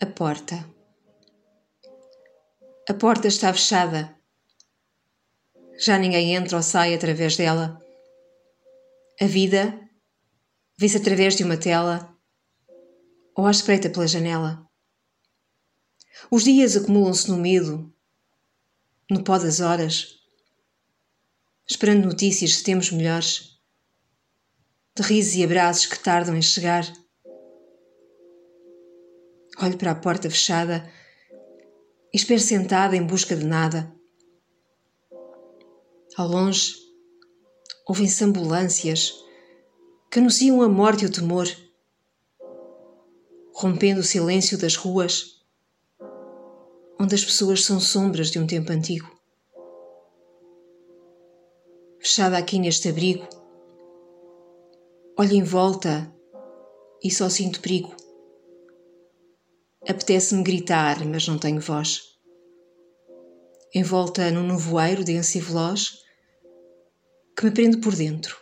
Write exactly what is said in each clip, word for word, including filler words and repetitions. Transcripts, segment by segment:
A porta. A porta está fechada. Já ninguém entra ou sai através dela. A vida vê-se através de uma tela ou à espreita pela janela. Os dias acumulam-se no medo, no pó das horas, esperando notícias se temos melhores, de risos e abraços que tardam em chegar. Olho para a porta fechada e espero sentada em busca de nada. Ao longe, ouvem-se ambulâncias que anunciam a morte e o temor, rompendo o silêncio das ruas, onde as pessoas são sombras de um tempo antigo. Fechada aqui neste abrigo, olho em volta e só sinto perigo. Apetece-me gritar, mas não tenho voz. Envolta num nevoeiro denso e veloz que me prende por dentro.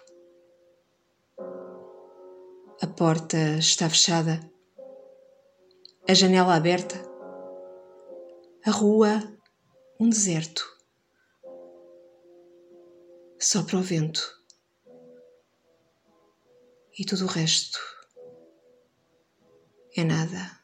A porta está fechada, a janela aberta, a rua um deserto. Sopra o vento e tudo o resto é nada.